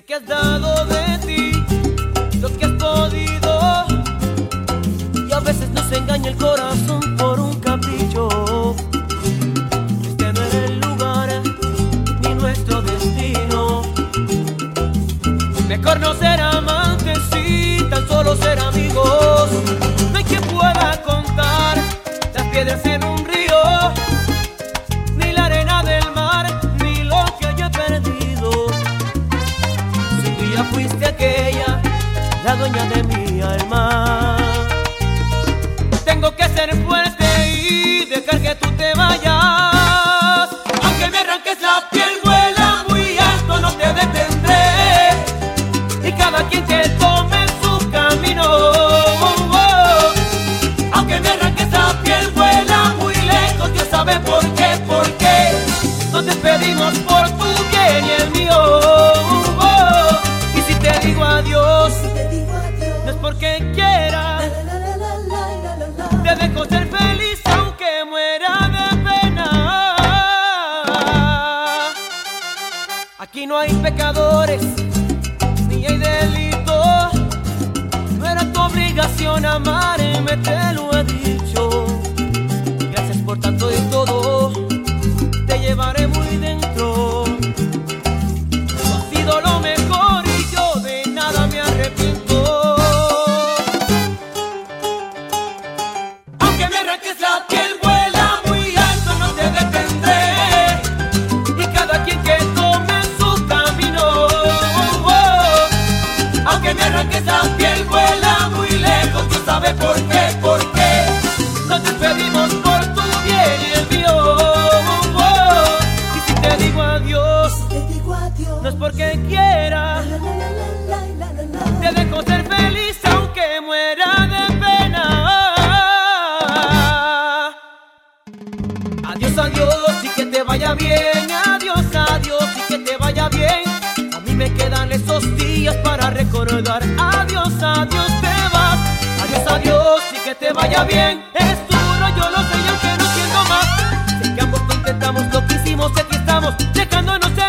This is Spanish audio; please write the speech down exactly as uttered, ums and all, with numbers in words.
Sé que has dado de ti lo que has podido, y a veces nos engaña el corazón por un capricho. Este no era el lugar ni nuestro destino. Mejor no ser amantes y tan solo ser amigos. No hay quien pueda contar las piedras en un río, ni la arena del mar, ni lo que haya perdido. Si tú ya fuiste aquella, la dueña de mi alma, tengo que ser fuerte y dejar que tú te vayas. Aunque me arranques la piel, vuela muy alto, no te detendré. Y cada quien que tome su camino, oh, oh. Aunque me arranques la piel, vuela muy lejos, Dios sabe por qué, por qué. Nos despedimos por tu bien y el mío, oh, oh. Y si te digo adiós, no es porque quiera, te dejo ser feliz aunque muera de pena. Aquí no hay pecadores ni hay delito. No era tu obligación amarme, te lo he dicho. Gracias por tanto y todo, te llevaré muy dentro. Tú has sido lo mejor y yo de nada me arrepiento. Aunque me arranques la piel, vuela muy alto, no te detendré. Y cada quien que tome su camino, oh, oh. Aunque me arranques la piel, vuela muy lejos, Dios sabe por qué, por qué. Nos despedimos por tu bien y el mío, oh, oh. Y si te digo adiós, no es porque quiera, te dejo ser feliz aunque muera de pena. Adiós, adiós y que te vaya bien. Adiós, adiós y que te vaya bien. A mí me quedan esos días para recordar. Adiós, adiós, te vas. Adiós, adiós y que te vaya bien. Es duro, yo lo sé y aunque no siento más, sé que ambos contentamos lo que hicimos y aquí estamos dejándonos